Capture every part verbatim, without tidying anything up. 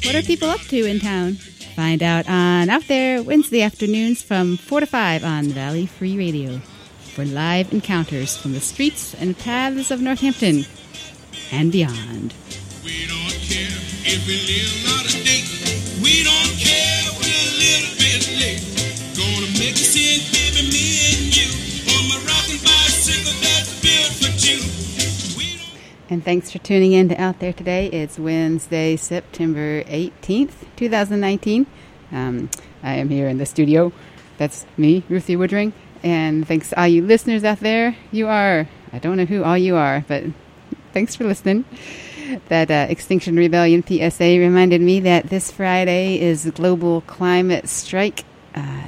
What are people up to in town? Find out on Out There Wednesday afternoons from four to five on Valley Free Radio for live encounters from the streets and paths of Northampton and beyond. We don't care if we live not a day. We don't care if we're a little bit late. Gonna make a scene, baby, me and you. On my rocking bicycle that's built for two. And thanks for tuning in to Out There today. It's Wednesday, September eighteenth, twenty nineteen. Um, I am here in the studio. That's me, Ruthie Woodring. And thanks to all you listeners out there. You are, I don't know who all you are, but thanks for listening. That uh, Extinction Rebellion P S A reminded me that this Friday is Global Climate Strike. Uh,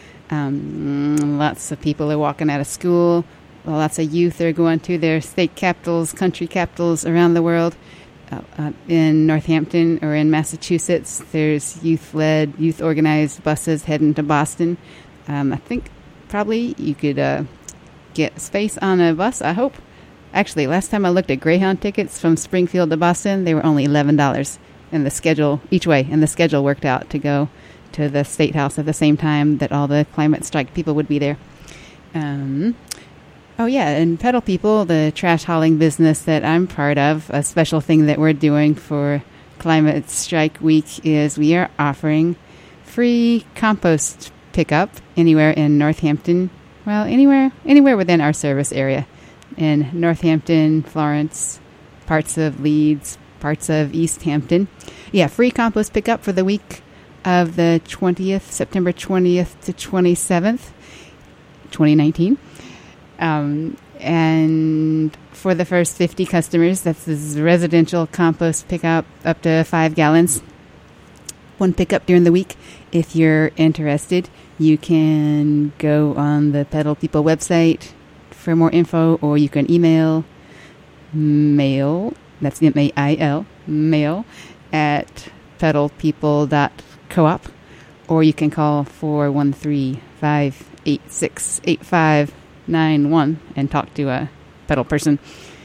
um, lots of people are walking out of school. Well, lots of youth are going to their state capitals, country capitals around the world. Uh, uh, in Northampton or in Massachusetts, there's youth-led, youth-organized buses heading to Boston. Um, I think probably you could uh, get space on a bus, I hope. Actually, last time I looked at Greyhound tickets from Springfield to Boston, they were only eleven dollars in the schedule each way, and the schedule worked out to go to the State House at the same time that all the climate strike people would be there. Um... Oh, yeah, and Pedal People, the trash hauling business that I'm part of, a special thing that we're doing for Climate Strike Week is we are offering free compost pickup anywhere in Northampton. Well, anywhere anywhere within our service area. In Northampton, Florence, parts of Leeds, parts of East Hampton. Yeah, free compost pickup for the week of the twentieth, September twentieth to twenty-seventh, twenty nineteen. Um, and for the first fifty customers, that's this residential compost pickup up to five gallons. One pickup during the week. If you're interested, you can go on the Pedal People website for more info, or you can email mail, that's M A I L, mail, at pedal people dot coop, or you can call four one three, five eight six, eight five nine one and talk to a pedal person.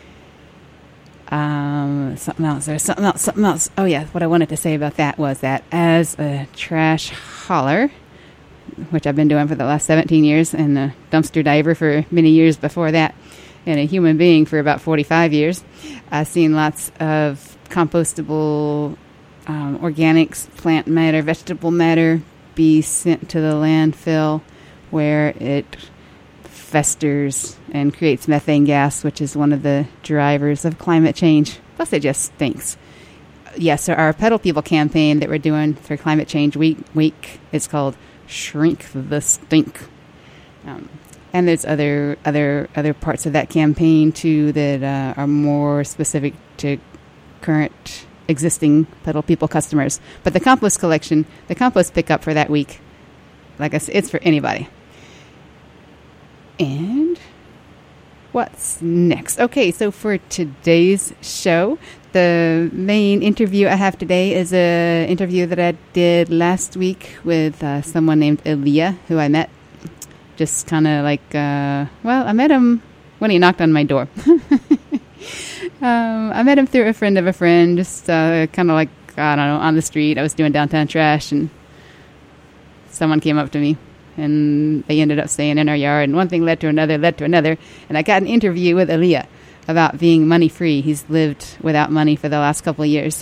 Um, something else. There's something else. Something else. Oh yeah, what I wanted to say about that was that as a trash hauler, which I've been doing for the last seventeen years, and a dumpster diver for many years before that, and a human being for about forty-five years, I've seen lots of compostable um, organics, plant matter, vegetable matter be sent to the landfill where it festers and creates methane gas, which is one of the drivers of climate change. Plus, it just stinks. Yes, so our Pedal People campaign that we're doing for Climate Change Week, week is called Shrink the Stink. Um, and there's other other other parts of that campaign, too, that uh, are more specific to current existing Pedal People customers. But the compost collection, the compost pickup for that week, like I said, it's for anybody. And what's next? Okay, so for today's show, the main interview I have today is an interview that I did last week with uh, someone named Elia, who I met just kind of like, uh, well, I met him when he knocked on my door. um, I met him through a friend of a friend, just uh, kind of like, I don't know, on the street. I was doing downtown trash, and someone came up to me. And they ended up staying in our yard, and one thing led to another, led to another. And I got an interview with Elia about being money-free. He's lived without money for the last couple of years.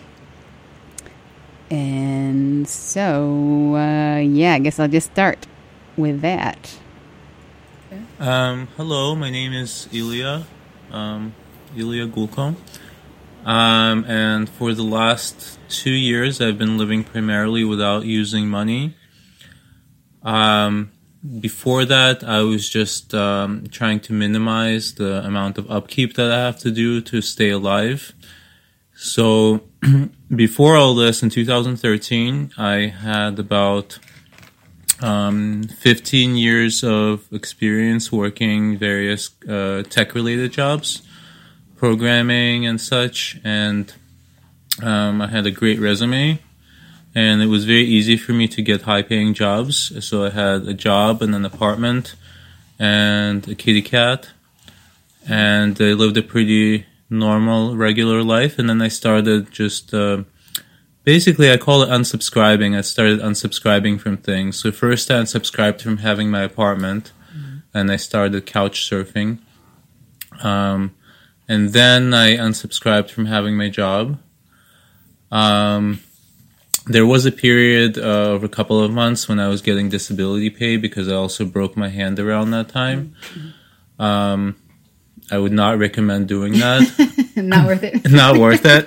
And so, uh, yeah, I guess I'll just start with that. Um, hello, my name is Elia, um, Elia Gulkom. Um, and for the last two years, I've been living primarily without using money. Um, before that, I was just um, trying to minimize the amount of upkeep that I have to do to stay alive. So before all this, in two thousand thirteen, I had about um, fifteen years of experience working various uh, tech-related jobs, programming and such, and um, I had a great resume. And it was very easy for me to get high-paying jobs. So I had a job and an apartment and a kitty cat. And I lived a pretty normal, regular life. And then I started just uh, basically, I call it unsubscribing. I started unsubscribing from things. So first I unsubscribed from having my apartment, mm-hmm. and I started couch surfing. Um, and then I unsubscribed from having my job. Um, there was a period uh, of a couple of months when I was getting disability pay because I also broke my hand around that time. Mm-hmm. Um, I would not recommend doing that. Not worth it. Not worth it.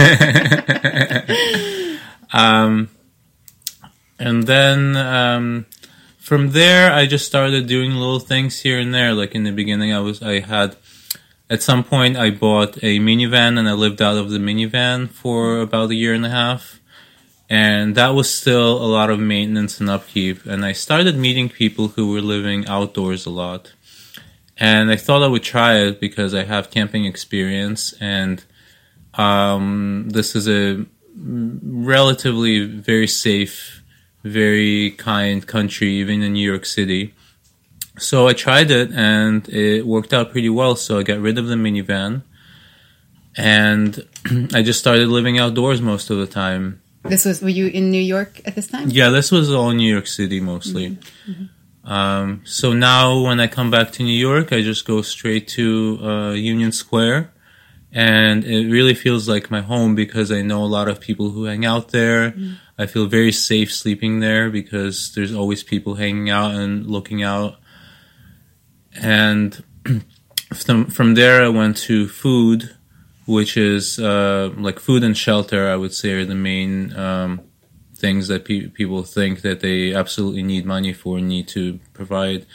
um, and then um, from there, I just started doing little things here and there. Like in the beginning, I was I had at some point I bought a minivan and I lived out of the minivan for about a year and a half. And that was still a lot of maintenance and upkeep. And I started meeting people who were living outdoors a lot. And I thought I would try it because I have camping experience. And um, this is a relatively very safe, very kind country, even in New York City. So I tried it and it worked out pretty well. So I got rid of the minivan. And I just started living outdoors most of the time. This was, were you in New York at this time? Yeah, this was all New York City mostly. Mm-hmm. Mm-hmm. Um, so now when I come back to New York, I just go straight to uh, Union Square. And it really feels like my home because I know a lot of people who hang out there. Mm-hmm. I feel very safe sleeping there because there's always people hanging out and looking out. And from, from there, I went to food, which is uh, like food and shelter, I would say, are the main um, things that pe- people think that they absolutely need money for and need to provide.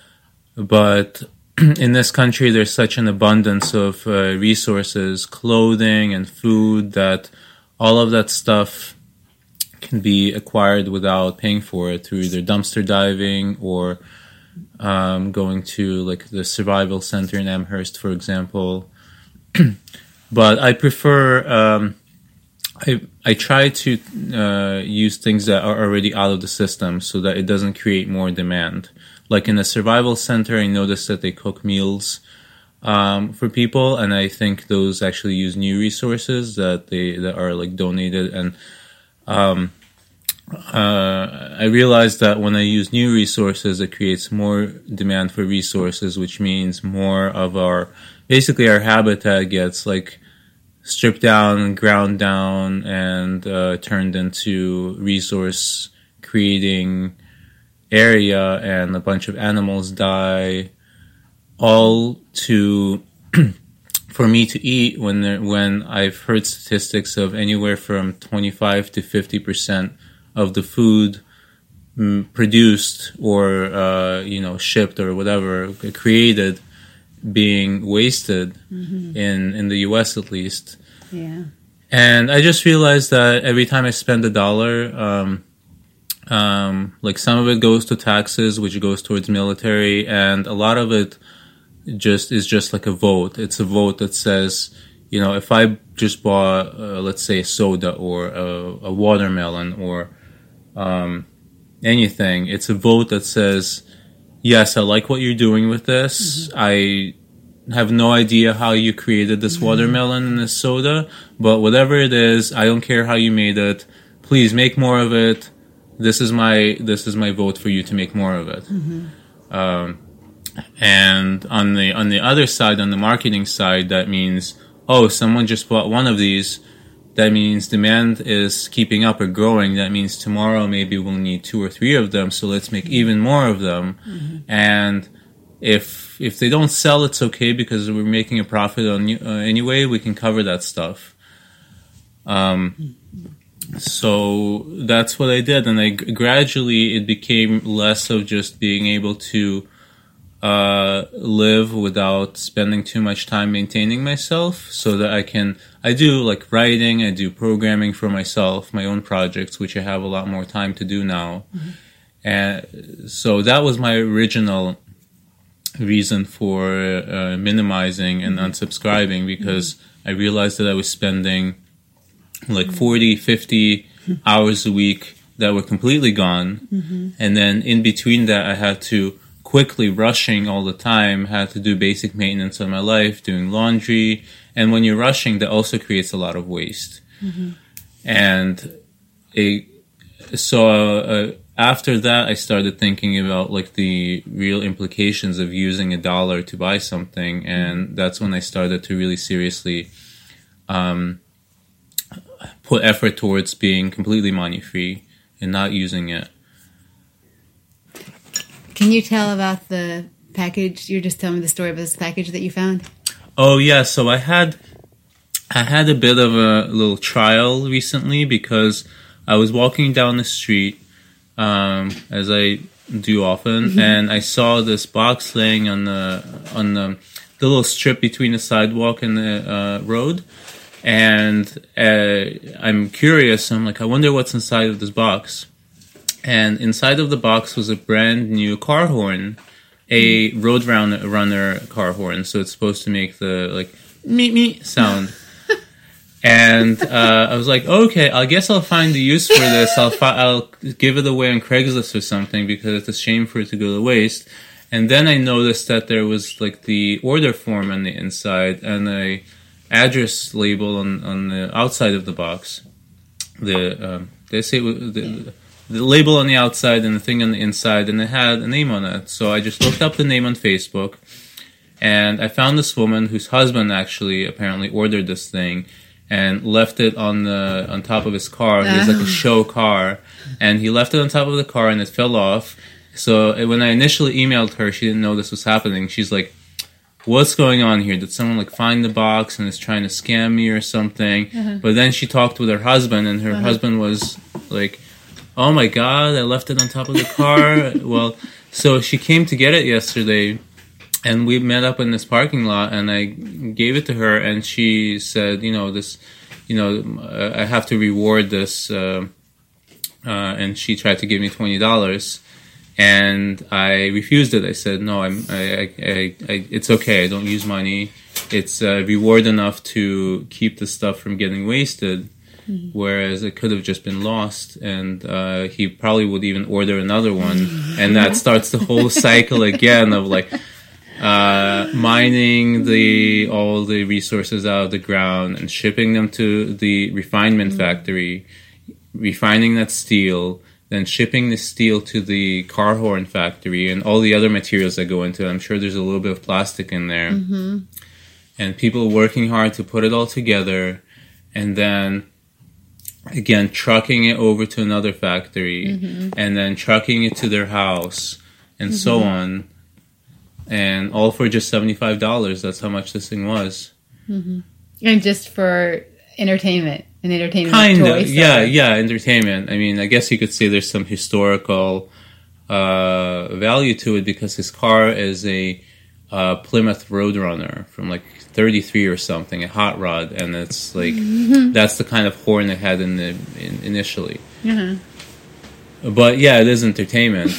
But in this country, there's such an abundance of uh, resources, clothing and food, that all of that stuff can be acquired without paying for it through either dumpster diving or um, going to like the survival center in Amherst, for example. But I prefer, um, I I try to uh, use things that are already out of the system so that it doesn't create more demand. Like in a survival center, I noticed that they cook meals um, for people, and I think those actually use new resources that they that are like donated. And um, uh, I realized that when I use new resources, it creates more demand for resources, which means more of our basically our habitat gets like stripped down, ground down, and uh, turned into resource creating area, and a bunch of animals die, all to for me to eat. When there, when I've heard statistics of anywhere from twenty-five to fifty percent of the food mm, produced or uh, you know shipped or whatever created being wasted mm-hmm. in, in the U S at least. Yeah. And I just realized that every time I spend a dollar, um, um, like some of it goes to taxes, which goes towards military, and a lot of it just is just like a vote. It's a vote that says, you know, if I just bought, uh, let's say, a soda or a, a watermelon or um, anything, it's a vote that says, yes, I like what you're doing with this. Mm-hmm. I have no idea how you created this mm-hmm. watermelon and this soda, but whatever it is, I don't care how you made it. Please make more of it. This is my this is my vote for you to make more of it. Mm-hmm. Um, and on the on the other side, on the marketing side, that means, oh, someone just bought one of these. That means demand is keeping up or growing. That means tomorrow maybe we'll need two or three of them, so let's make even more of them. Mm-hmm. And if if they don't sell, it's okay because we're making a profit on uh, anyway. We can cover that stuff. Um, so that's what I did, and I gradually it became less of just being able to uh, live without spending too much time maintaining myself, so that I can. I do like writing, I do programming for myself, my own projects, which I have a lot more time to do now. Mm-hmm. And so that was my original reason for uh, minimizing and unsubscribing, because mm-hmm. I realized that I was spending like forty, fifty hours a week that were completely gone. Mm-hmm. And then in between that, I had to quickly rushing all the time, had to do basic maintenance on my life, doing laundry. And when you're rushing, that also creates a lot of waste. Mm-hmm. and it, so uh, after that, I started thinking about like the real implications of using a dollar to buy something, and that's when I started to really seriously um, put effort towards being completely money-free and not using it. Can you tell about the package? You're just telling me the story of this package that you found? Oh yeah, so I had I had a bit of a little trial recently because I was walking down the street, um, as I do often, mm-hmm. and I saw this box laying on the on the, the little strip between the sidewalk and the uh, road, and uh, I'm curious. I'm like, I wonder what's inside of this box. And inside of the box was a brand new car horn, a road runner car horn. So it's supposed to make the like meet me sound. And uh, I was like, okay, I guess I'll find the use for this. I'll fi- I'll give it away on Craigslist or something because it's a shame for it to go to waste. And then I noticed that there was like the order form on the inside and a address label on, on the outside of the box. The um, they say the, the label on the outside and the thing on the inside, and it had a name on it. So I just looked up the name on Facebook, and I found this woman whose husband actually apparently ordered this thing and left it on the on top of his car. He has like a show car, and he left it on top of the car, and it fell off. So when I initially emailed her, she didn't know this was happening. She's like, what's going on here? Did someone like find the box and is trying to scam me or something? Uh-huh. But then she talked with her husband, and her uh-huh. husband was like, oh my God, I left it on top of the car. Well, so she came to get it yesterday, and we met up in this parking lot, and I gave it to her, and she said, you know, this, you know, I have to reward this, uh, uh, and she tried to give me twenty dollars, and I refused it. I said, no, I'm, I, I, I, I it's okay. I don't use money. It's uh, reward enough to keep the stuff from getting wasted. Mm-hmm. Whereas it could have just been lost, and uh, he probably would even order another one, and that starts the whole cycle again of like uh, mining the all the resources out of the ground and shipping them to the refinement mm-hmm. factory, refining that steel, then shipping the steel to the car horn factory and all the other materials that go into it. I'm sure there's a little bit of plastic in there, mm-hmm. and people working hard to put it all together, and then again, trucking it over to another factory, mm-hmm. and then trucking it to their house, and mm-hmm. so on, and all for just seventy-five dollars. That's how much this thing was. Mm-hmm. And just for entertainment, an entertainment kind toy. of, yeah, yeah, entertainment. I mean, I guess you could say there's some historical uh, value to it because his car is a uh, Plymouth Roadrunner from like thirty-three or something, a hot rod, and it's like mm-hmm. that's the kind of horn it had in the in, initially. Mm-hmm. But yeah, it is entertainment.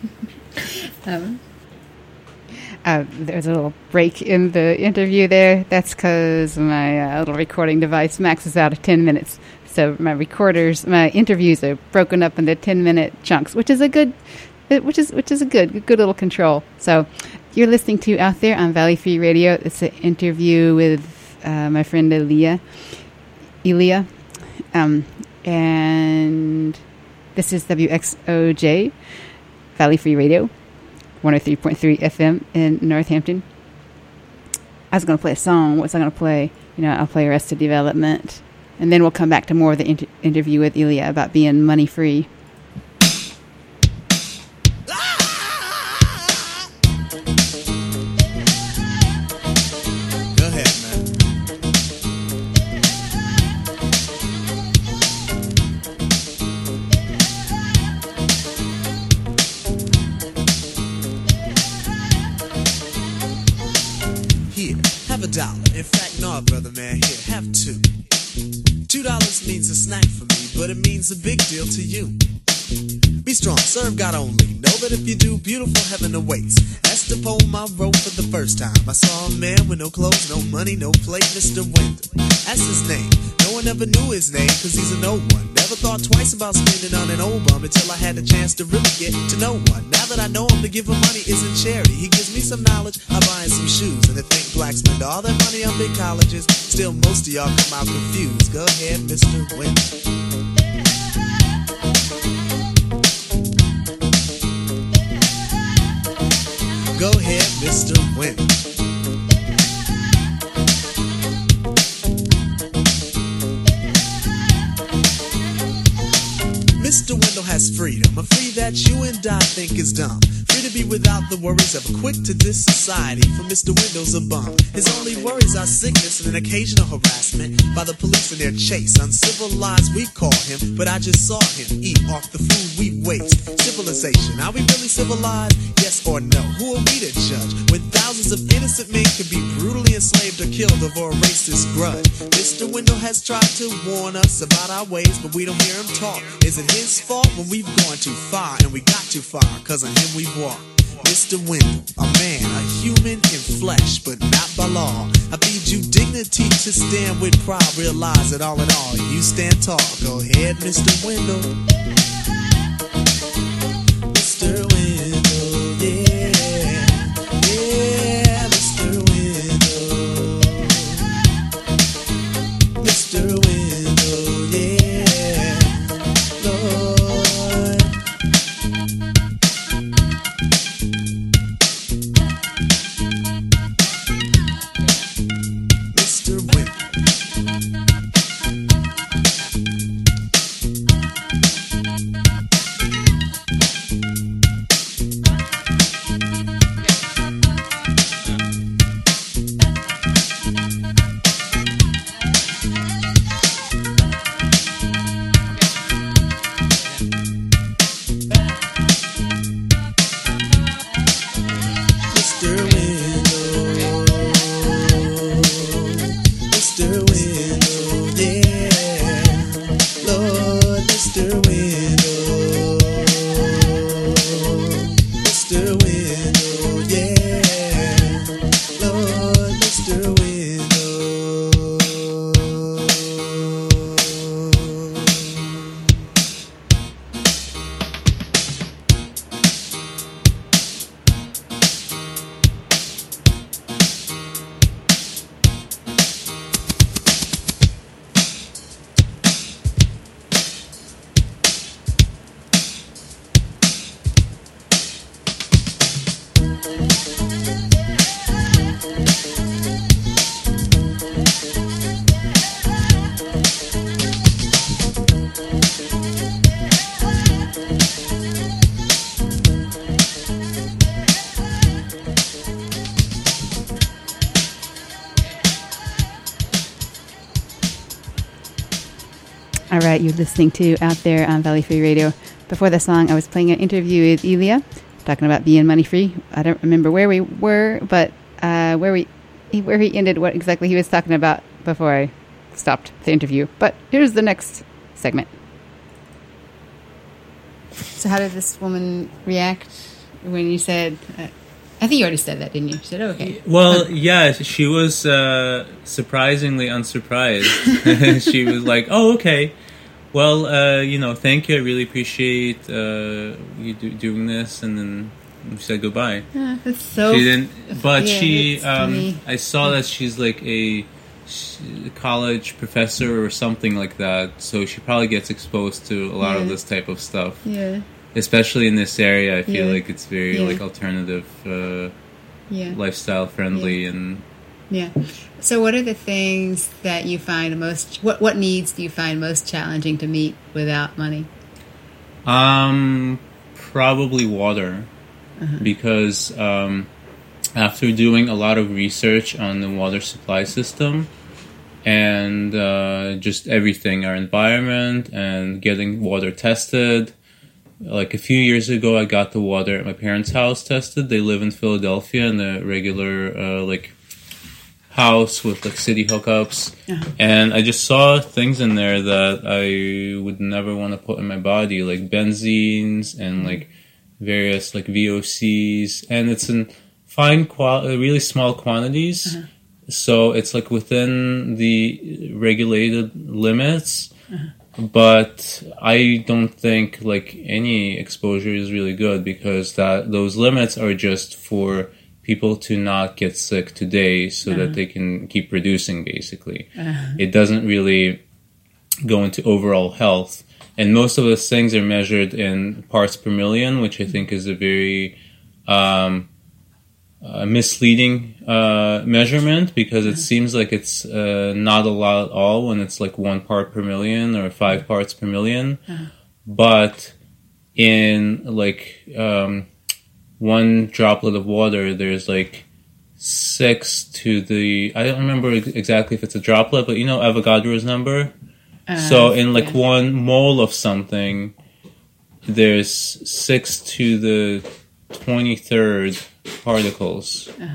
um, uh, there's a little break in the interview there. That's because my uh, little recording device maxes out at ten minutes. So my recorders, my interviews are broken up into ten minute chunks, which is a good, which is which is a good good little control. So. You're listening to Out There on Valley Free Radio. It's an interview with uh, my friend Elia. Elia. Um, and this is W X O J, Valley Free Radio, one oh three point three F M in Northampton. I was going to play a song. What's I going to play? You know, I'll play Arrested Development. And then we'll come back to more of the inter- interview with Elia about being money free. In fact, no, brother man, here, have two. Two dollars means a snack for me, but it means a big deal to you. Be strong, serve God only. Know that if you do, beautiful heaven awaits. That's the poem I wrote for the first time. I saw a man with no clothes, no money, no plate, Mister Winter. That's his name. No one ever knew his name, cause he's a no one. Never thought twice about spending on an old bum until I had the chance to really get to know one. Now that I know him, to give him money isn't charity. He gives me some knowledge, I buy him some shoes, and the thing black spend all their money on big colleges. Still, most of y'all come out confused. Go ahead, Mister Wendell. Go ahead, Mister Wendell. Mister Wendell has freedom, a free that you and I think is dumb. Free to be without the worries of a quick-to-this society, for Mister Wendell's a bum. His only worries are sickness and an occasional harassment by the police in their chase. Uncivilized we call him, but I just saw him eat off the food we waste. Civilization, are we really civilized? Yes or no? Who are we to judge when thousands of innocent men could be brutally enslaved or killed over a racist grudge? Mister Wendell has tried to warn us about our ways, but we don't hear him talk. Is it his fault when we've gone too far, and we got too far, cause on him we've walked? Mister Wendell, a man, a human in flesh, but not by law. I bid you dignity to stand with pride, realize that all in all, you stand tall. Go ahead, Mister Wendell. Mister Wendell, yeah, yeah, Mister Wendell. Mister Wendell, yeah, Lord. Mister Wendell. Mister Wendell, Mister Wendell, yeah, Lord, Mister Wendell, Mister Wendell, yeah, Lord, Mister Wendell. All right, you're listening to Out There on Valley Free Radio. Before the song, I was playing an interview with Elia, talking about being money free. I don't remember where we were, but uh, where we where he ended, what exactly he was talking about before I stopped the interview. But here's the next segment. So how did this woman react when you said... Uh, I think you already said that, didn't you? She said, oh, okay. Well, um, yeah, she was uh, surprisingly unsurprised. She was like, oh, okay. Well, uh, you know, thank you. I really appreciate uh, you do- doing this. And then she said goodbye. Uh, that's so... She didn't, but yeah, she, um, funny. I saw that she's like a college professor or something like that. So she probably gets exposed to a lot yeah. of this type of stuff. Yeah. Especially in this area, I feel Yeah. like it's very Yeah. like alternative, uh, Yeah. lifestyle friendly, Yeah. and Yeah. So what are the things that you find most, what, what needs do you find most challenging to meet without money? um, probably water, Uh-huh. because um, after doing a lot of research on the water supply system and uh, just everything, our environment, and getting water tested. Like a few years ago, I got the water at my parents' house tested. They live in Philadelphia in a regular, uh, like, house with, like, city hookups. Uh-huh. And I just saw things in there that I would never want to put in my body, like benzenes and, like, various, like, V O Cs. And it's in fine, qual- really small quantities. Uh-huh. So it's, like, within the regulated limits. Uh-huh. But I don't think like any exposure is really good, because that those limits are just for people to not get sick today so uh-huh. that they can keep producing, basically. Uh-huh. It doesn't really go into overall health. And most of those things are measured in parts per million, which I think is a very um, uh, misleading uh, measurement, because it uh-huh. seems like it's uh, not a lot at all when it's like one part per million or five parts per million. Uh-huh. But in like um, one droplet of water, there's like six to the, I don't remember exactly if it's a droplet, but you know Avogadro's number? Uh, so in like yeah. one mole of something, there's six to the twenty-third particles. Uh-huh.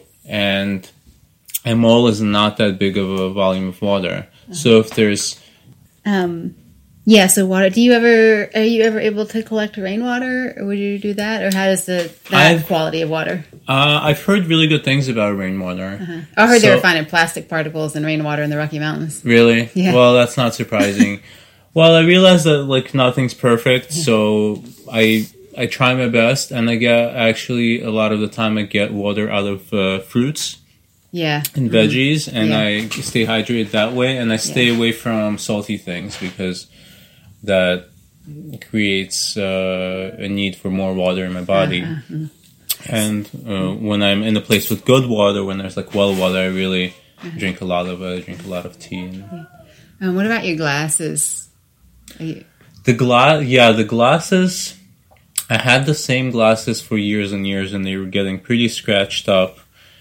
And a mole is not that big of a volume of water. Uh-huh. So if there's... Um, yeah, so water, do you ever, are you ever able to collect rainwater? Or would you do that? Or how does the that I've, quality of water? Uh, I've heard really good things about rainwater. Uh-huh. I heard so, they were finding plastic particles in rainwater in the Rocky Mountains. Really? Yeah. Well, that's not surprising. Well, I realize that like nothing's perfect, yeah. so I I try my best, and I get actually a lot of the time I get water out of uh, fruits. Yeah. And veggies, mm-hmm. and yeah. I stay hydrated that way, and I stay yeah. away from salty things because that creates uh, a need for more water in my body. Uh-huh. And uh, when I'm in a place with good water, when there's like well water, I really uh-huh. drink a lot of it. I drink a lot of tea. And... Yeah. Um, what about your glasses? You... The glass, yeah, the glasses. I had the same glasses for years and years, and they were getting pretty scratched up.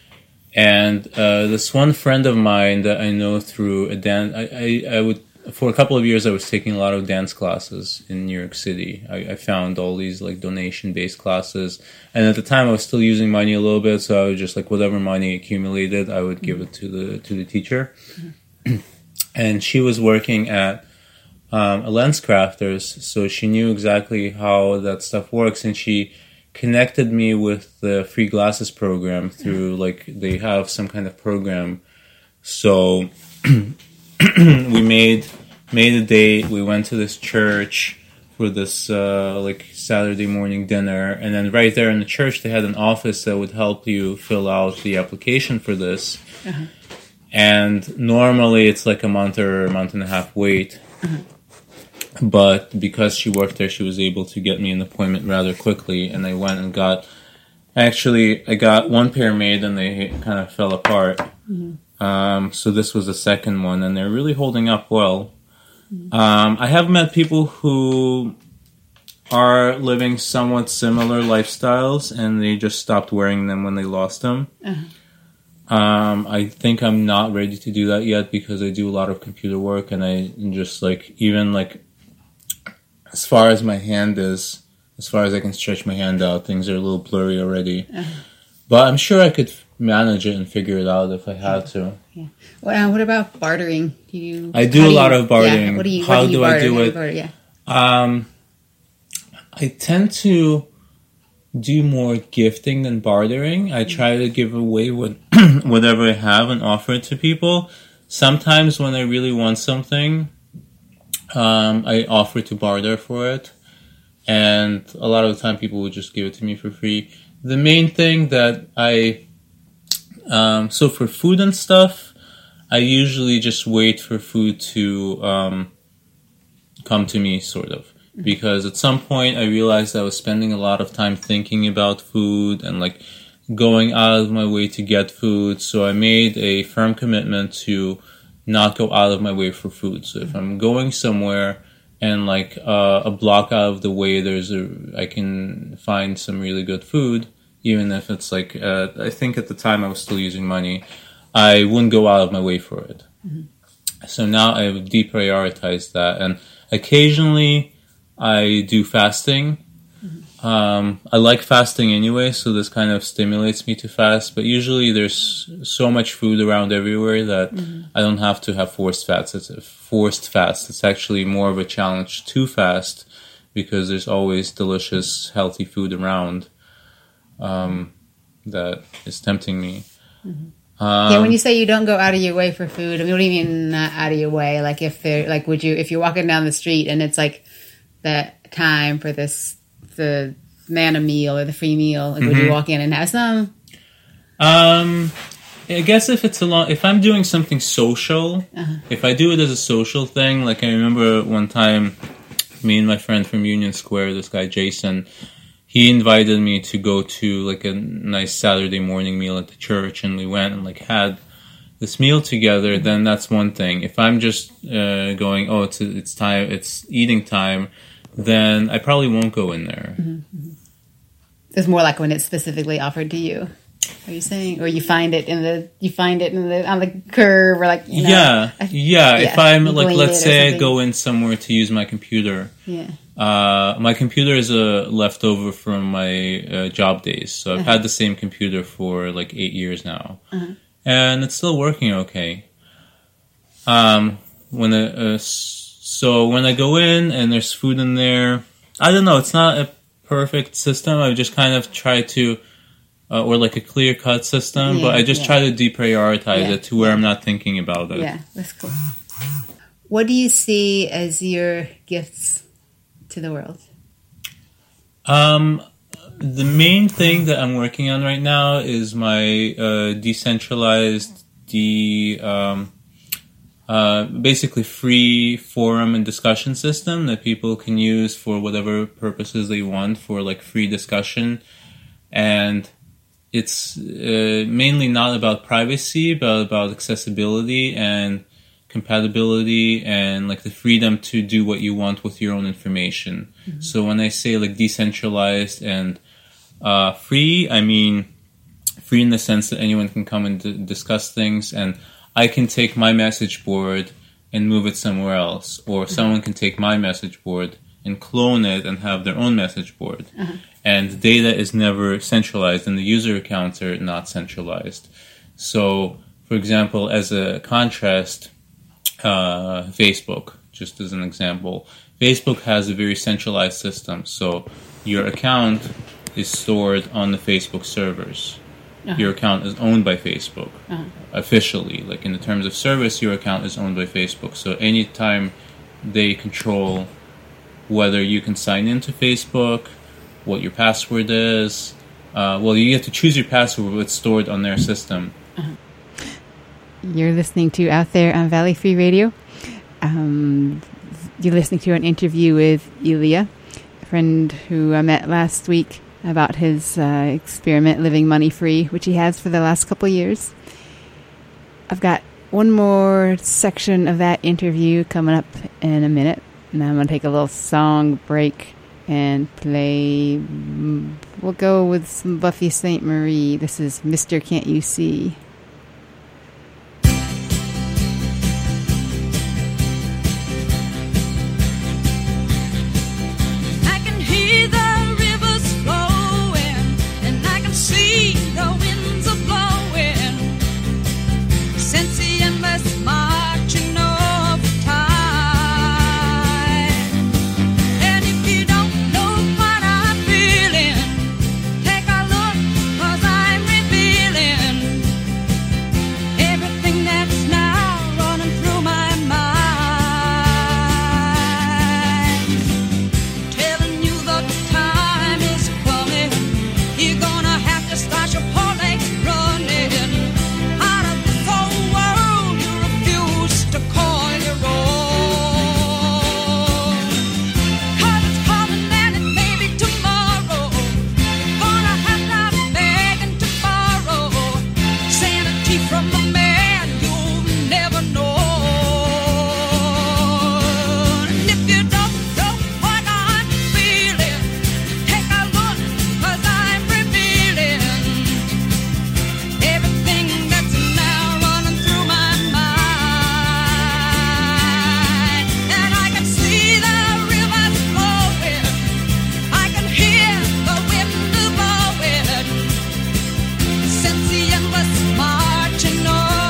And uh, this one friend of mine that I know through a dance, I, I, I would. For a couple of years, I was taking a lot of dance classes in New York City. I, I found all these like donation-based classes, and at the time, I was still using money a little bit. So I would just like whatever money accumulated, I would give it to the to the teacher. Mm-hmm. And she was working at um, a Lens Crafters, so she knew exactly how that stuff works, and she connected me with the free glasses program through like they have some kind of program. So. we made made a date. We went to this church for this uh, like Saturday morning dinner, and then right there in the church they had an office that would help you fill out the application for this. Uh-huh. And normally it's like a month or a month and a half wait. Uh-huh. But because she worked there, she was able to get me an appointment rather quickly, and I went and got. Actually, I got one pair made, and they kind of fell apart. Mm-hmm. Um, so this was the second one, and they're really holding up well. Mm-hmm. Um, I have met people who are living somewhat similar lifestyles, and they just stopped wearing them when they lost them. Uh-huh. Um, I think I'm not ready to do that yet because I do a lot of computer work, and I just like, even like, as far as my hand is, as far as I can stretch my hand out, things are a little blurry already. Uh-huh. But I'm sure I could manage it and figure it out if I had to. Yeah. Well, uh, what about bartering? Do you? I do a do lot you, of bartering. Yeah. What do you? How what do, you do barter? I do How it? do you barter? Yeah. Um, I tend to do more gifting than bartering. I try to give away what whatever I have and offer it to people. Sometimes when I really want something, um, I offer to barter for it, and a lot of the time people would just give it to me for free. The main thing that I, um, so for food and stuff, I usually just wait for food to um, come to me, sort of. Because at some point I realized I was spending a lot of time thinking about food and like going out of my way to get food. So I made a firm commitment to not go out of my way for food. So if I'm going somewhere and like uh, a block out of the way, there's a I can find some really good food, even if it's like uh, I think at the time I was still using money, I wouldn't go out of my way for it. Mm-hmm. So now I've deprioritized that, and occasionally I do fasting. Mm-hmm. Um, I like fasting anyway, so this kind of stimulates me to fast. But usually there's so much food around everywhere that mm-hmm. I don't have to have forced fasts. It's a forced fast. It's actually more of a challenge to fast because there's always delicious, healthy food around um, that is tempting me. Mm-hmm. Um, yeah, when you say you don't go out of your way for food, I mean, what do you mean not out of your way? Like if they're like, would you, if you're walking down the street and it's like that time for this, the manna meal or the free meal, like, mm-hmm. would you walk in and have some? Um, I guess if it's a long, if I'm doing something social, Uh-huh. if I do it as a social thing, like I remember one time, me and my friend from Union Square, this guy Jason, he invited me to go to like a nice Saturday morning meal at the church, and we went and like had this meal together. Mm-hmm. Then that's one thing. If I'm just uh, going, oh, it's it's time, it's eating time, then I probably won't go in there. Mm-hmm. It's more like when it's specifically offered to you. Are you saying, or you find it in the you find it in the on the curb, or like you know, yeah, I- yeah. If yeah, I'm you like, glean let's it or say I something. go in somewhere to use my computer. Yeah. Uh, my computer is a leftover from my uh, job days, so I've Uh-huh. had the same computer for like eight years now, Uh-huh. and it's still working okay. Um, when I, uh, s- so when I go in and there's food in there, I don't know. It's not a perfect system. I just kind of try to. Uh, or like a clear-cut system, Yeah, but I just yeah. try to deprioritize Yeah, it to where I'm not thinking about it. Yeah, that's cool. What do you see as your gifts to the world? Um, the main thing that I'm working on right now is my uh, decentralized, de um, uh, basically free forum and discussion system that people can use for whatever purposes they want for like free discussion. And it's uh, mainly not about privacy, but about accessibility and compatibility and like the freedom to do what you want with your own information. Mm-hmm. So when I say like decentralized and uh, free, I mean free in the sense that anyone can come and d- discuss things, and I can take my message board and move it somewhere else, or mm-hmm. someone can take my message board and clone it and have their own message board. Uh-huh. And the data is never centralized, and the user accounts are not centralized. So, for example, as a contrast, uh, Facebook, just as an example, Facebook has a very centralized system. So your account is stored on the Facebook servers. Uh-huh. Your account is owned by Facebook, uh-huh. officially. Like in the terms of service, your account is owned by Facebook. So anytime they control whether you can sign into Facebook, what your password is. Uh, well, you get to choose your password, but it's stored on their system. Uh-huh. You're listening to Out There on Valley Free Radio. Um, you're listening to an interview with Ilya, a friend who I met last week, about his uh, experiment living money free, which he has for the last couple of years. I've got one more section of that interview coming up in a minute, and I'm going to take a little song break and play, we'll go with some Buffy Sainte Marie. This is Mister Can't You See? I can hear the rivers flowing, and I can see the winds are blowing, since the endless marching of time. And if you don't know what I'm feeling, take a look, 'cause I'm revealing everything that's now running through my mind. Telling you the time is coming, you're gonna have to start your poor legs running out of this whole world you refuse to call your own. 'Cause it's coming and it may be tomorrow. You're gonna have to beg and to borrow sanity from a man you've never known. And if you don't know what I'm feeling, take a look, 'cause I'm revealing everything that's now running through my mind. And I can see the rivers flowing, I can hear the wind blowing, since the endless marching on.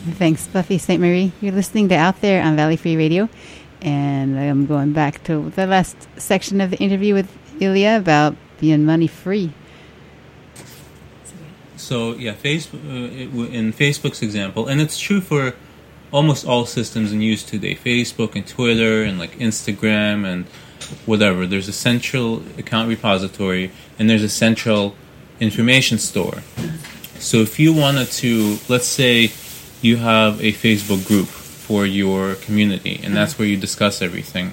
Thanks, Buffy Saint Marie. You're listening to Out There on Valley Free Radio. And I'm going back to the last section of the interview with Ilya about being money free. So, yeah, Facebook, uh, in Facebook's example, and it's true for almost all systems in use today, Facebook and Twitter and like Instagram and whatever. There's a central account repository and there's a central information store. So if you wanted to, let's say you have a Facebook group for your community, and that's where you discuss everything.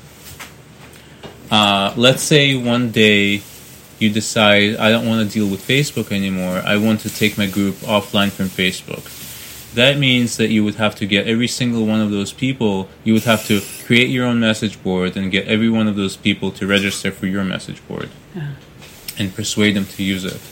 Uh, let's say one day you decide, I don't want to deal with Facebook anymore, I want to take my group offline from Facebook. That means that you would have to get every single one of those people, you would have to create your own message board and get every one of those people to register for your message board uh-huh. and persuade them to use it.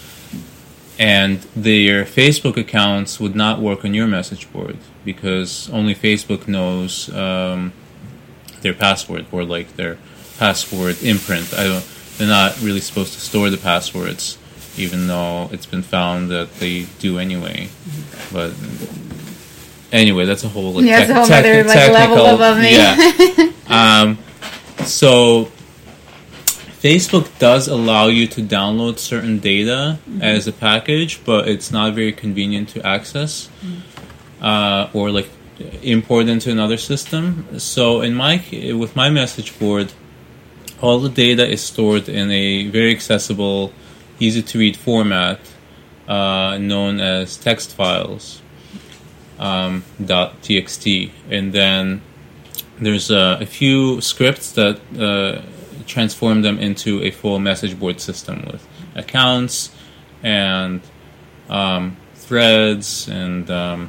And their Facebook accounts would not work on your message board because only Facebook knows um, their password or like their password imprint. I don't. They're not really supposed to store the passwords, even though it's been found that they do anyway. Mm-hmm. But anyway, that's a whole like yeah, te- a whole te- other like, technical level above me. Yeah. um, so. Facebook does allow you to download certain data mm-hmm. as a package, but it's not very convenient to access mm-hmm. uh, or like import into another system. So in my with my message board, all the data is stored in a very accessible, easy to read format uh, known as text files um, .txt, and then there's uh, a few scripts that uh, transform them into a full message board system with accounts and um, threads and um,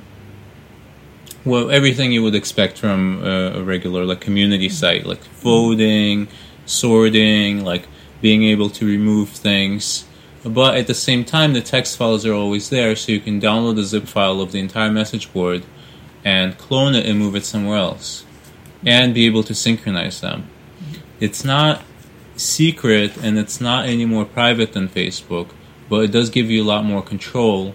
well everything you would expect from a, a regular like community site, like voting, sorting, like being able to remove things. But at the same time, the text files are always there, so you can download a zip file of the entire message board and clone it and move it somewhere else and be able to synchronize them. It's not secret and it's not any more private than Facebook, but it does give you a lot more control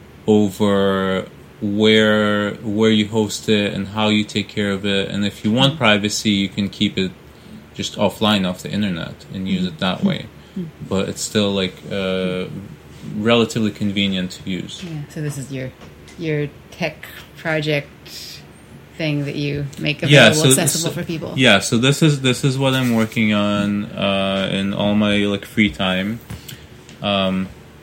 over where where you host it and how you take care of it. And if you want privacy, you can keep it just offline off the internet and use it that way. But it's still like uh, relatively convenient to use. Yeah. So this is your your tech project thing that you make available, yeah, so, accessible so, for people. Yeah, so this is this is what I'm working on uh, in all my like free time. Um,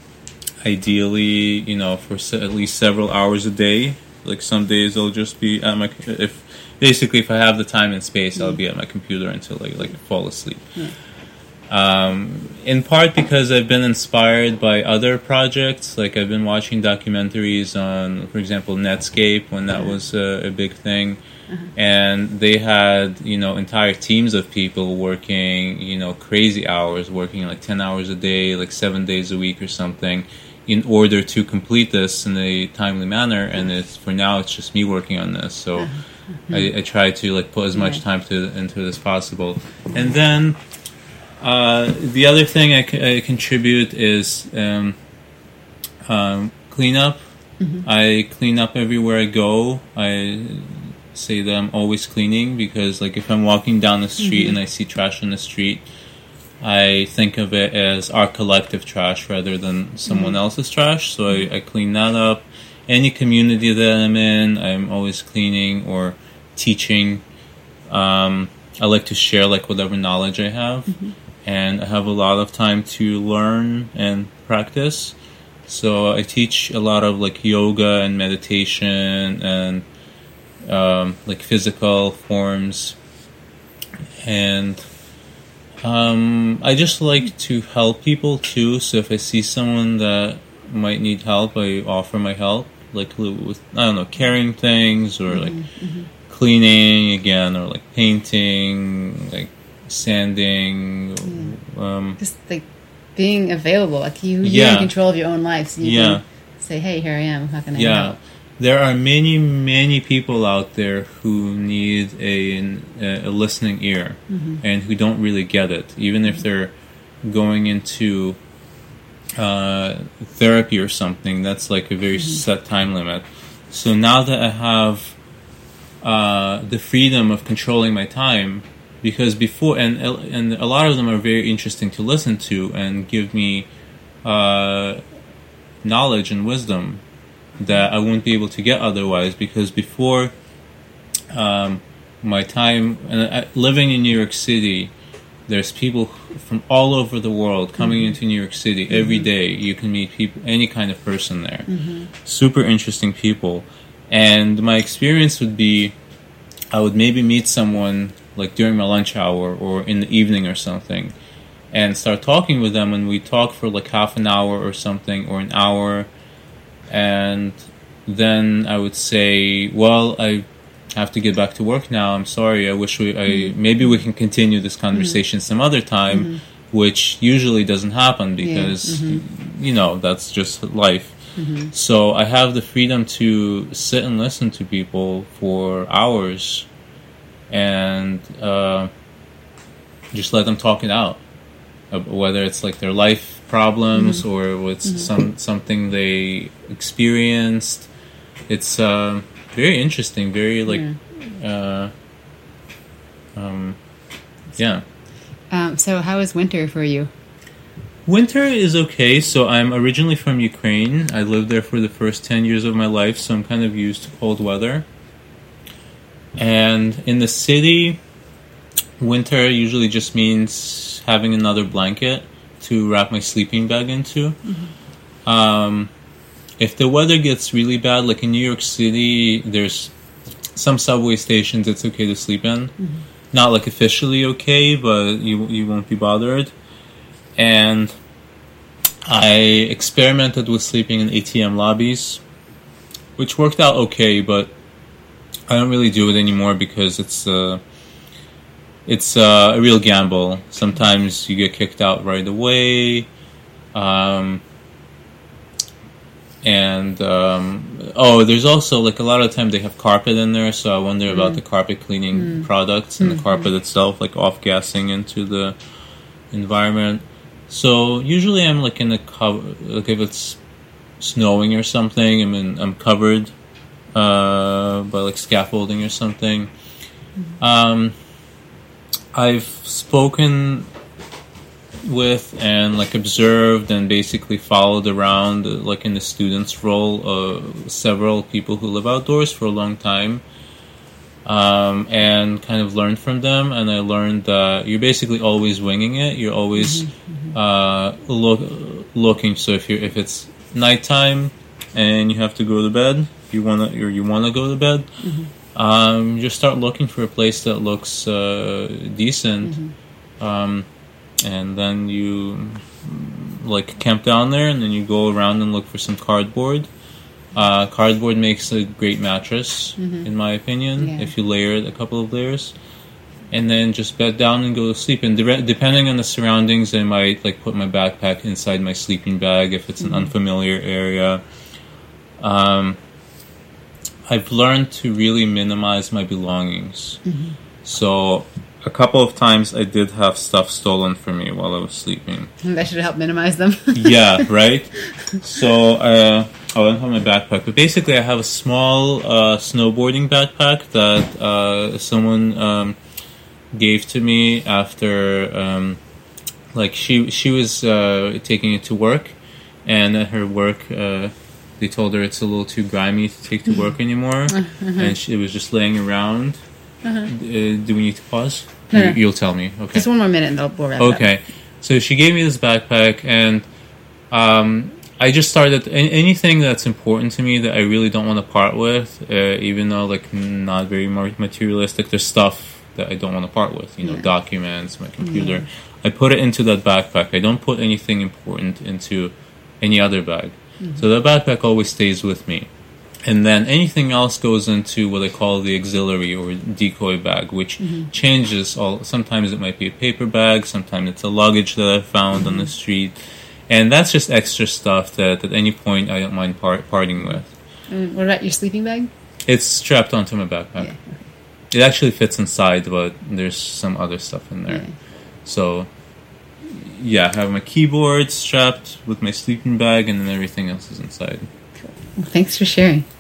ideally, you know, for se- at least several hours a day. Like some days I'll just be at my if basically if I have the time and space, mm. I'll be at my computer until like like I fall asleep. Yeah. Um, in part because I've been inspired by other projects, like I've been watching documentaries on, for example, Netscape when that was uh, a big thing, uh-huh. and they had, you know, entire teams of people working, you know, crazy hours, working like ten hours a day, like seven days a week or something, in order to complete this in a timely manner. And it's, for now, it's just me working on this, so uh-huh. Uh-huh. I, I try to like put as much time to into it as possible, and then. Uh, the other thing I, c- I contribute is um, um, cleanup. Mm-hmm. I clean up everywhere I go. I say that I'm always cleaning because, like, if I'm walking down the street mm-hmm. and I see trash in the street, I think of it as our collective trash rather than someone mm-hmm. else's trash. So I, I clean that up. Any community that I'm in, I'm always cleaning or teaching. Um, I like to share, like, whatever knowledge I have. Mm-hmm. And I have a lot of time to learn and practice. So I teach a lot of like yoga and meditation and um, like physical forms. And um, I just like to help people too. So if I see someone that might need help, I offer my help. Like with, I don't know, carrying things or like mm-hmm. cleaning again or like painting, like sanding, yeah. um, just like being available, like you, you're yeah. in control of your own life, so you yeah. can say, hey, here I am, how can I yeah. help? There are many, many people out there who need a, a listening ear mm-hmm. and who don't really get it, even mm-hmm. if they're going into uh, therapy or something. That's like a very mm-hmm. set time limit. So now that I have uh, the freedom of controlling my time, because before, and and a lot of them are very interesting to listen to and give me uh, knowledge and wisdom that I wouldn't be able to get otherwise. Because before, um, my time and I, living in New York City, there's people from all over the world coming mm-hmm. into New York City every day. You can meet people, any kind of person there. Mm-hmm. Super interesting people. And my experience would be, I would maybe meet someone like during my lunch hour or in the evening or something, and start talking with them, and we talk for like half an hour or something, or an hour, and then I would say, well, I have to get back to work now, I'm sorry, I wish we, I mm-hmm. maybe we can continue this conversation mm-hmm. some other time, mm-hmm. which usually doesn't happen because, yeah. mm-hmm. you know, that's just life. Mm-hmm. So I have the freedom to sit and listen to people for hours and uh, just let them talk it out, uh, whether it's like their life problems mm-hmm. or it's mm-hmm. some something they experienced. It's uh, very interesting, very like, yeah. Uh, um, yeah. Um, so how is winter for you? Winter is okay. So I'm originally from Ukraine. I lived there for the first ten years of my life, so I'm kind of used to cold weather. And in the city, winter usually just means having another blanket to wrap my sleeping bag into. Mm-hmm. Um, if the weather gets really bad, like in New York City, there's some subway stations it's okay to sleep in. Mm-hmm. Not like officially okay, but you you won't be bothered. And I experimented with sleeping in A T M lobbies, which worked out okay, but I don't really do it anymore because it's uh, it's uh, a real gamble. Sometimes you get kicked out right away, um, and um, oh, there's also like a lot of time they have carpet in there, so I wonder mm. about the carpet cleaning mm. products and mm-hmm. the carpet itself, like off gassing into the environment. So usually I'm like in a cover, like if it's snowing or something, I mean I'm covered. Uh, by like scaffolding or something. Mm-hmm. Um, I've spoken with and like observed and basically followed around, uh, like in the student's role, uh, several people who live outdoors for a long time, um, and kind of learned from them. And I learned that you're basically always winging it. You're always mm-hmm. uh, look looking. So if you if it's nighttime and you have to go to bed. You wanna or you wanna go to bed, mm-hmm. um, just start looking for a place that looks uh, decent, mm-hmm. um, and then you like camp down there, and then you go around and look for some cardboard. Uh, cardboard makes a great mattress, mm-hmm. in my opinion, yeah. if you layer it a couple of layers, and then just bed down and go to sleep. And de- depending on the surroundings, I might like put my backpack inside my sleeping bag if it's mm-hmm. an unfamiliar area. Um, I've learned to really minimize my belongings. Mm-hmm. So a couple of times I did have stuff stolen from me while I was sleeping. That should help minimize them. Yeah, right? So uh, I don't have my backpack. But basically I have a small uh, snowboarding backpack that uh, someone um, gave to me after... Um, like she, she was uh, taking it to work. And at her work... Uh, They told her it's a little too grimy to take to work anymore, uh-huh. and she, it was just laying around. Uh-huh. Uh, do we need to pause? No, you, no. You'll tell me. Okay. Just one more minute, and they'll we'll wrap Okay. Up. So she gave me this backpack, and um, I just started anything that's important to me that I really don't want to part with, uh, even though like not very materialistic. There's stuff that I don't want to part with. You know, yeah. documents, my computer. Yeah. I put it into that backpack. I don't put anything important into any other bag. Mm-hmm. So the backpack always stays with me. And then anything else goes into what I call the auxiliary or decoy bag, which mm-hmm. changes all. Sometimes it might be a paper bag, sometimes it's a luggage that I found mm-hmm. on the street. And that's just extra stuff that at any point I don't mind part- parting with. And what about your sleeping bag? It's strapped onto my backpack. Yeah. It actually fits inside, but there's some other stuff in there. Yeah. So... Yeah, I have my keyboard strapped with my sleeping bag, and then everything else is inside. Cool. Well, thanks for sharing.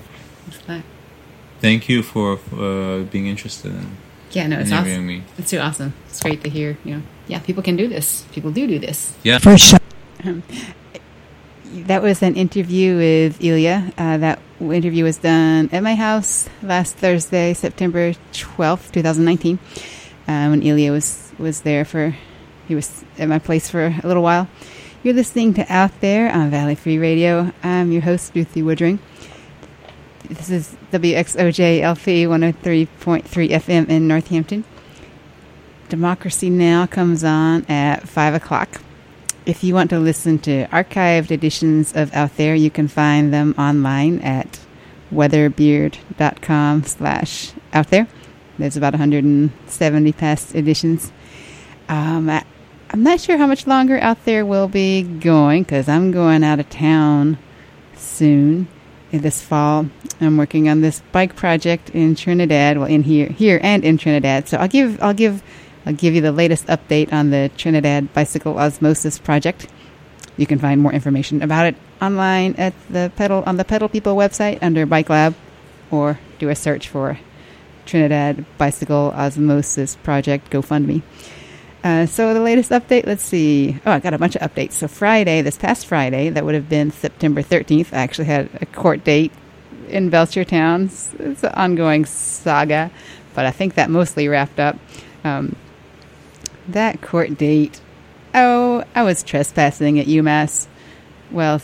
Thank you for uh, being interested in Yeah, no, it's interviewing awesome. me. It's so awesome. It's great to hear. You know, yeah, people can do this. People do do this. Yeah. For sure. Um, that was an interview with Ilya. Uh, that interview was done at my house last Thursday, September twelfth, twenty nineteen. Um, when Ilya was, was there for, he was at my place for a little while. You're listening to Out There on Valley Free Radio. I'm your host, Ruthie Woodring. This is W X O J L P one oh three point three F M in Northampton. Democracy Now! Comes on at five o'clock. If you want to listen to archived editions of Out There, you can find them online at weatherbeard.com slash out there. There's about one hundred seventy past editions. Um, I, I'm not sure how much longer Out There will be going because I'm going out of town soon this fall. I'm working on this bike project in Trinidad, well, in here, here and in Trinidad. So I'll give, I'll give, I'll give you the latest update on the Trinidad Bicycle Osmosis project. You can find more information about it online at the pedal on the Pedal People website under Bike Lab, or do a search for Trinidad Bicycle Osmosis Project GoFundMe. Uh, so the latest update, let's see. Oh, I got a bunch of updates. So Friday, this past Friday, that would have been September thirteenth, I actually had a court date in Belchertown. It's, it's an ongoing saga, but I think that mostly wrapped up. Um, that court date, oh, I was trespassing at UMass. Well,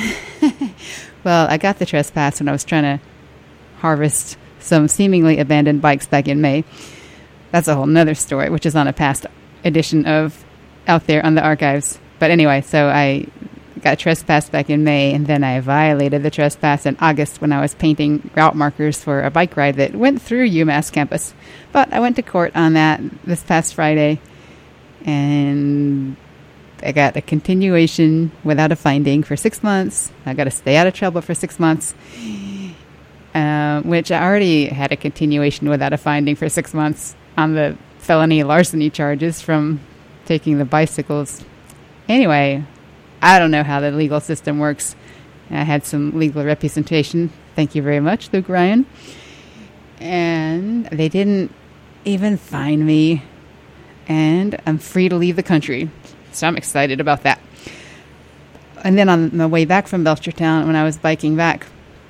well, I got the trespass when I was trying to harvest some seemingly abandoned bikes back in May. That's a whole nother story, which is on a past edition of Out There on the archives. But anyway, so I got trespassed back in May, and then I violated the trespass in August when I was painting route markers for a bike ride that went through UMass campus. But I went to court on that this past Friday, and I got a continuation without a finding for six months. I got to stay out of trouble for six months, uh, which I already had a continuation without a finding for six months on the felony larceny charges from taking the bicycles. Anyway, I don't know how the legal system works. I had some legal representation. Thank you very much, Luke Ryan. And they didn't even fine me. And I'm free to leave the country. So I'm excited about that. And then on my way back from Belchertown, when I was biking back,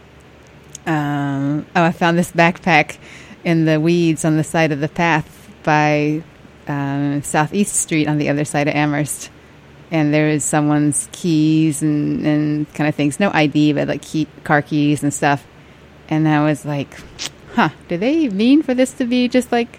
um, oh, I found this backpack in the weeds on the side of the path by uh, Southeast Street on the other side of Amherst. And there was someone's keys and, and kind of things. No I D, but like key, car keys and stuff. And I was like, huh, do they mean for this to be just like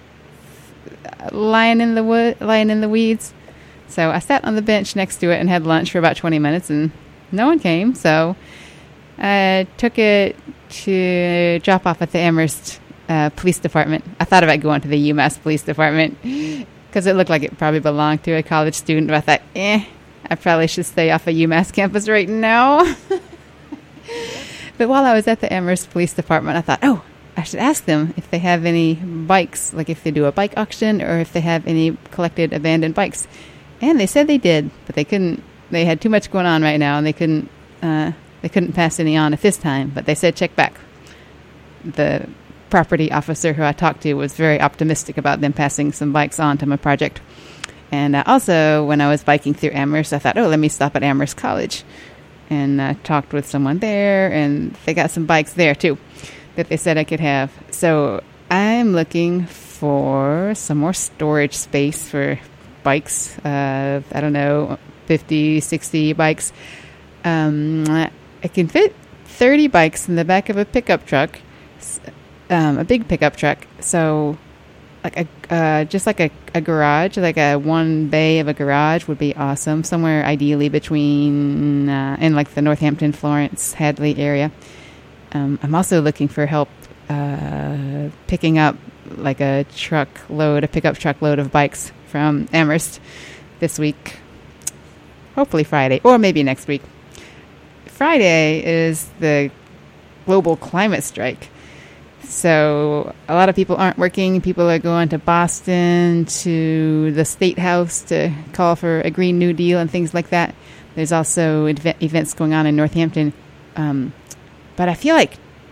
lying in the wood, lying in the weeds? So I sat on the bench next to it and had lunch for about twenty minutes, and no one came. So I took it to drop off at the Amherst uh, Police Department. I thought about going to the UMass Police Department because it looked like it probably belonged to a college student. But I thought, eh, I probably should stay off of UMass campus right now. But while I was at the Amherst Police Department, I thought, oh, I should ask them if they have any bikes, like if they do a bike auction or if they have any collected abandoned bikes. And they said they did, but they couldn't. They had too much going on right now, and they couldn't. Uh, they couldn't pass any on at this time. But they said check back. The property officer who I talked to was very optimistic about them passing some bikes on to my project. And uh, also, when I was biking through Amherst, I thought, oh, let me stop at Amherst College, and uh, talked with someone there, and they got some bikes there too that they said I could have. So I'm looking for some more storage space for bikes. uh, I don't know, fifty, sixty bikes. Um, I can fit thirty bikes in the back of a pickup truck, um, a big pickup truck. So like a, uh, just like a, a garage, like a one bay of a garage would be awesome. Somewhere ideally between, uh, in like the Northampton, Florence, Hadley area. Um, I'm also looking for help, uh, picking up like a truck load, a pickup truck load of bikes from Amherst this week, hopefully Friday, or maybe next week. Friday is the global climate strike. So a lot of people aren't working. People are going to Boston, to the State House to call for a Green New Deal and things like that. There's also ev- events going on in Northampton. Um, but I feel like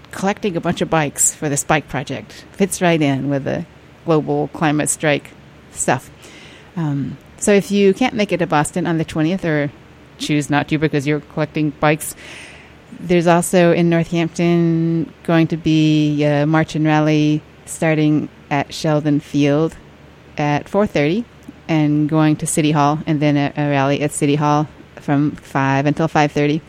collecting a bunch of bikes for the Spike Project. Fits right in with the global climate strike stuff. Um, so if you can't make it to Boston on the twentieth, or choose not to because you're collecting bikes, there's also in Northampton going to be a march and rally starting at Sheldon Field at four thirty and going to City Hall, and then a, a rally at City Hall from five until five thirty.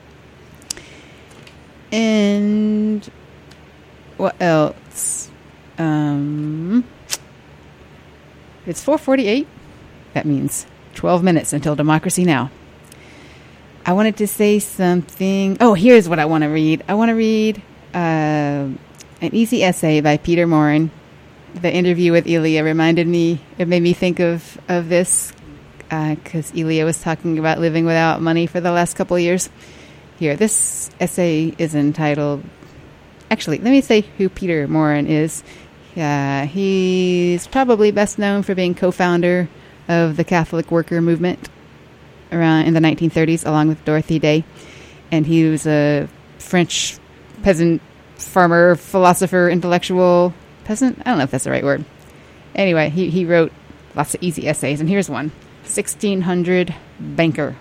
And what else? Um, it's four forty-eight. That means twelve minutes until Democracy Now! I wanted to say something. Oh, here's what I want to read. I want to read uh, an easy essay by Peter Morin. The interview with Elia reminded me, it made me think of, of this, because uh, Elia was talking about living without money for the last couple of years. Here, this essay is entitled, actually, let me say who Peter Morin is. Uh, he's probably best known for being co-founder of the Catholic Worker Movement around in the nineteen thirties, along with Dorothy Day. And he was a French peasant, farmer, philosopher, intellectual. Peasant? I don't know if that's the right word. Anyway, he, he wrote lots of easy essays, and here's one. sixteen hundred Banker.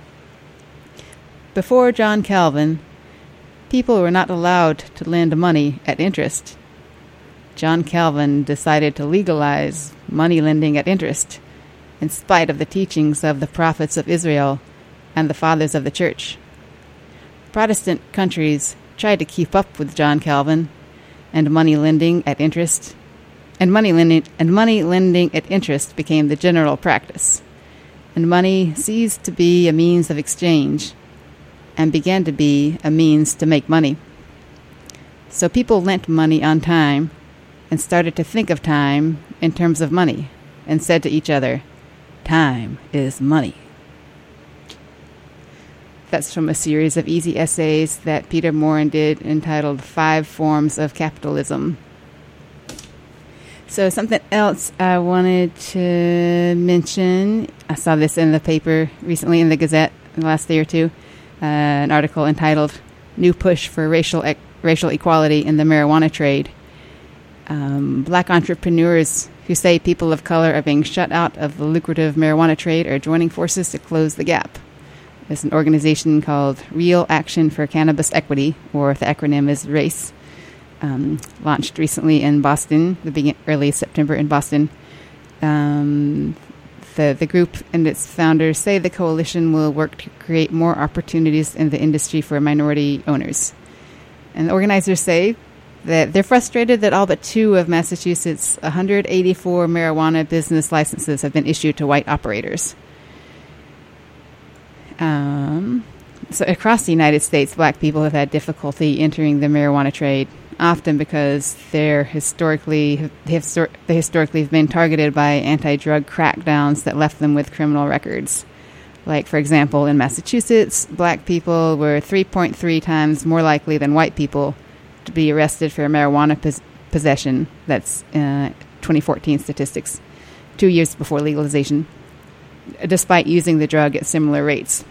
Before John Calvin, people were not allowed to lend money at interest. John Calvin decided to legalize money lending at interest, in spite of the teachings of the prophets of Israel and the fathers of the church. Protestant countries tried to keep up with John Calvin and money lending at interest, and money lending and money lending at interest became the general practice, and money ceased to be a means of exchange and began to be a means to make money. So people lent money on time and started to think of time in terms of money and said to each other, "Time is money." That's from a series of easy essays that Peter Morin did entitled Five Forms of Capitalism. So something else I wanted to mention, I saw this in the paper recently in the Gazette in the last day or two, uh, an article entitled New Push for Racial e- Racial Equality in the Marijuana Trade. Um, black entrepreneurs who say people of color are being shut out of the lucrative marijuana trade are joining forces to close the gap. There's an organization called Real Action for Cannabis Equity, or the acronym is RACE, um, launched recently in Boston, the begin- early September in Boston. Um, the, the group and its founders say the coalition will work to create more opportunities in the industry for minority owners. And the organizers say that they're frustrated that all but two of Massachusetts' one hundred eighty-four marijuana business licenses have been issued to white operators. Um, so across the United States, black people have had difficulty entering the marijuana trade, often because they're historically they, histor- they historically have been targeted by anti-drug crackdowns that left them with criminal records. Like, for example, in Massachusetts, black people were three point three times more likely than white people to be arrested for marijuana pos- possession. That's uh, twenty fourteen statistics, two years before legalization, despite using the drug at similar rates.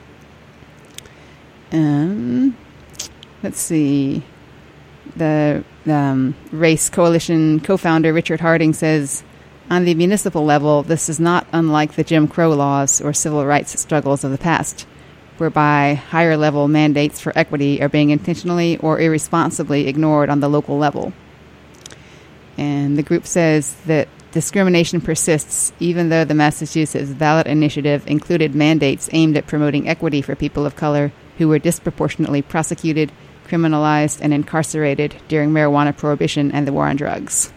Um, let's see. The um, Race Coalition co-founder Richard Harding says, on the municipal level, this is not unlike the Jim Crow laws or civil rights struggles of the past, whereby higher-level mandates for equity are being intentionally or irresponsibly ignored on the local level. And the group says that discrimination persists even though the Massachusetts ballot initiative included mandates aimed at promoting equity for people of color who were disproportionately prosecuted, criminalized, and incarcerated during marijuana prohibition and the war on drugs.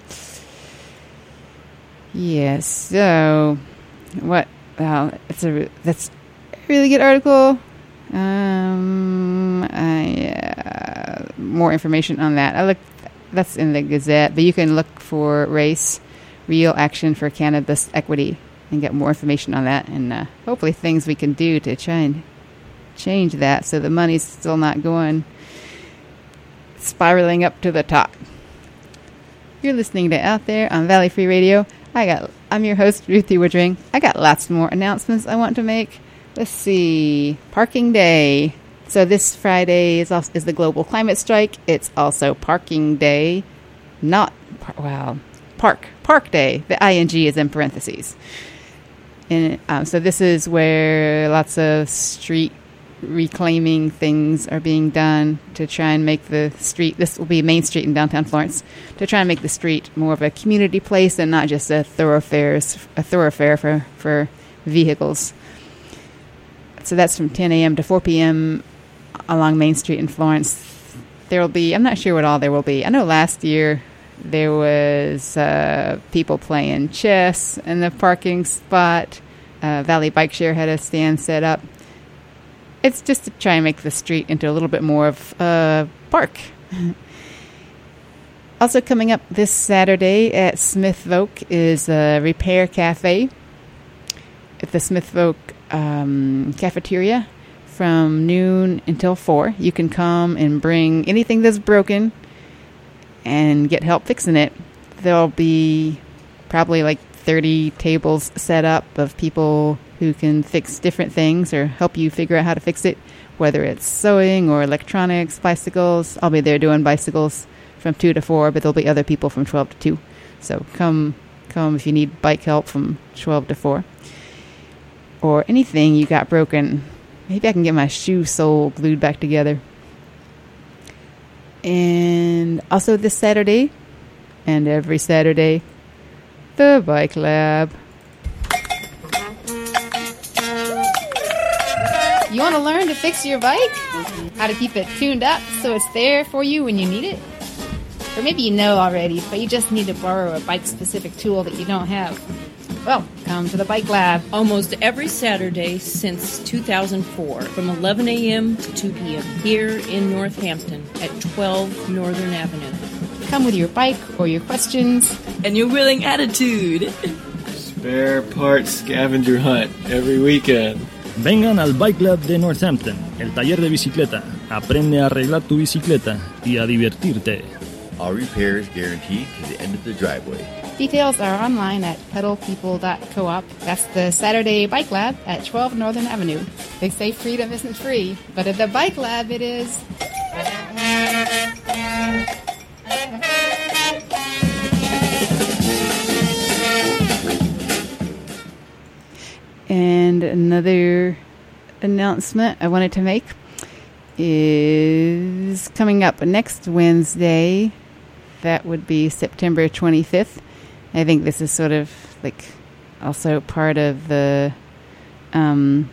Yes, so what? Well, it's a that's a really good article. Um, I, uh, more information on that. I looked. That's in the Gazette, but you can look for RACE, Real Action for Cannabis Equity, and get more information on that, and uh, hopefully things we can do to try and change that so the money's still not going spiraling up to the top. You're listening to Out There on Valley Free Radio. I got. I'm your host, Ruthie Woodring. I got lots more announcements I want to make. Let's see. Parking Day. So this Friday is also, is the Global Climate Strike. It's also Parking Day, not well, Park Park Day. The I N G is in parentheses. And um, so this is where lots of street reclaiming things are being done to try and make the street. This will be Main Street in downtown Florence, to try and make the street more of a community place and not just a thoroughfares a thoroughfare for for vehicles. So that's from ten a.m. to four p.m. along Main Street in Florence. There will be, I'm not sure what all there will be. I know last year there was uh, people playing chess in the parking spot. Uh, Valley Bike Share had a stand set up. It's just to try and make the street into a little bit more of a park. Also coming up this Saturday at Smith Voke is a Repair Cafe at the Smith Voke um, cafeteria from noon until four. You can come and bring anything that's broken and get help fixing it. There'll be probably like thirty tables set up of people who can fix different things or help you figure out how to fix it, whether it's sewing or electronics, bicycles. I'll be there doing bicycles from two to four, but there'll be other people from twelve to two. So come come if you need bike help from twelve to four. Or anything you got broken. Maybe I can get my shoe sole glued back together. And also this Saturday, and every Saturday, the Bike Lab. You want to learn to fix your bike? How to keep it tuned up so it's there for you when you need it? Or maybe you know already, but you just need to borrow a bike-specific tool that you don't have. Well, come to the Bike Lab. Almost every Saturday since two thousand four, from eleven a.m. to two p.m. here in Northampton at twelve Northern Avenue. Come with your bike or your questions. And your willing attitude. Spare parts scavenger hunt every weekend. Vengan al Bike Lab de Northampton, el taller de bicicleta. Aprende a arreglar tu bicicleta y a divertirte. All repairs guaranteed to the end of the driveway. Details are online at pedal people dot coop. That's the Saturday Bike Lab at twelve Northern Avenue. They say freedom isn't free, but at the Bike Lab it is. And another announcement I wanted to make is coming up next Wednesday. That would be September twenty-fifth. I think this is sort of like also part of the um,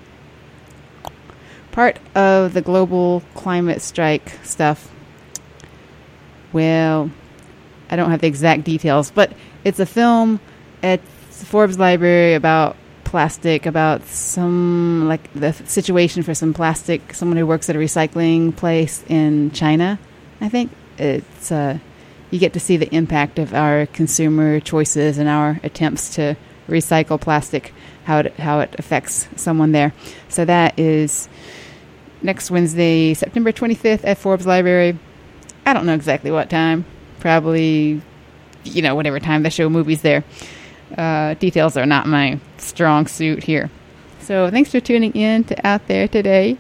part of the global climate strike stuff. Well, I don't have the exact details, but it's a film at the Forbes Library about plastic, about some, like the situation for some plastic, someone who works at a recycling place in China, I think. It's, uh, you get to see the impact of our consumer choices and our attempts to recycle plastic, how it, how it affects someone there. So that is next Wednesday, September twenty-fifth at Forbes Library. I don't know exactly what time. Probably, you know, whatever time they show movies there. Uh, details are not my strong suit here. So thanks for tuning in to Out There Today.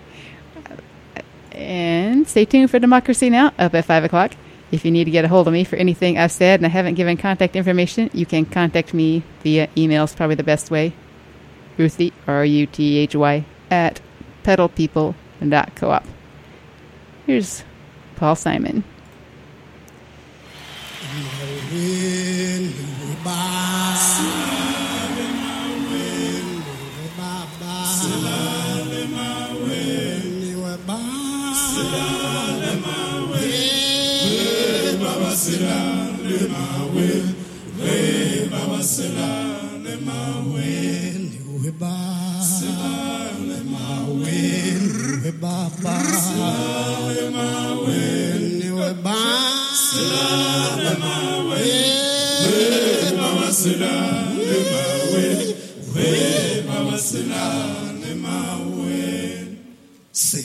And stay tuned for Democracy Now! Up at five o'clock. If you need to get a hold of me for anything I've said and I haven't given contact information, you can contact me via email. Is probably the best way. Ruthy, R U T H Y, at pedal people dot coop. Here's Paul Simon. Sing.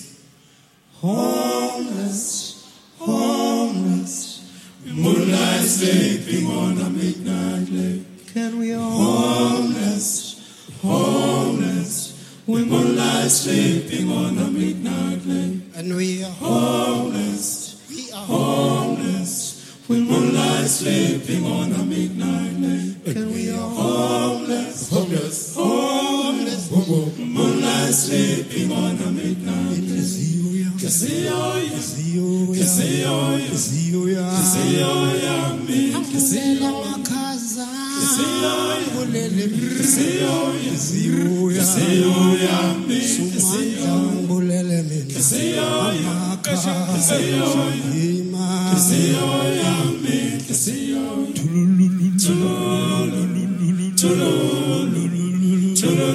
Homeless, homeless, moonlight sleeping on a midnight lake. Can we all? Homeless, homeless, we moonlight lie sleeping on a midnight lake. And we are Homeless, we are homeless. We moonlight sleeping on a midnight lake. and we are Homeless, homeless, homeless. Moonlight sleeping on a midnight lake. Kasiyoya, Kasiyoya, Kasiyoya, Kasiyoya, Kasiyoya, me, Kasiyoya, Makaza, Kasiyoya, Bulele, Kasiyoya, Kasiyoya, Kasiyoya, me, Sumanja, Bulele, Kasiyoya, Makaza, Kasiyoya, Ima, Kasiyoya, me, Kasiyoya, Tululu, Tululu, Tululu,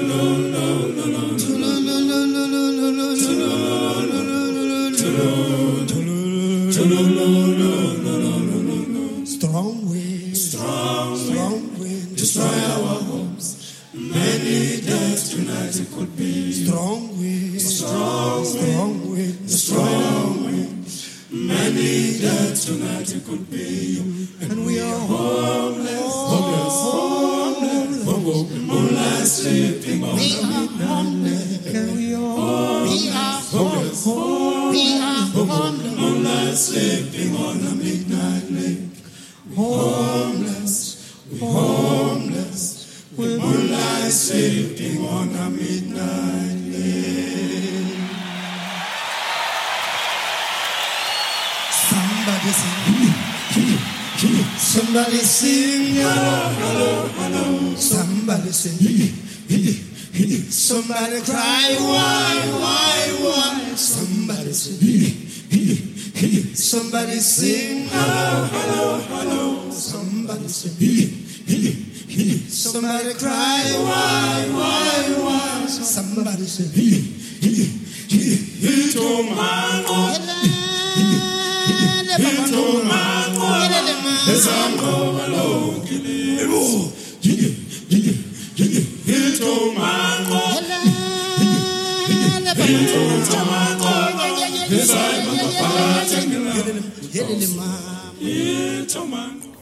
strong wind, strong, strong wind, destroy our homes. Many deaths tonight it could be. strong wind, Strong, strong wind, strong wind. Many deaths tonight it could be. and we are Homeless, homeless, homeless, homeless. Moonlight sleeping on we the are homeless, and we are we are homeless, we are homeless, moonlight sleeping on a midnight lake. Homeless, homeless, with moonlight sleeping on a midnight lake. somebody sing, somebody sing, Hello, hello, somebody sing, somebody cry, why, why, why, somebody sing, somebody sing, hello, hello, hello. somebody sing, somebody cry, why, why, why, somebody sing, Ito mango, ito mango, ezango malokile. Ito mango, ito mango, ezango malokile. Hit it, mama. Ito mango.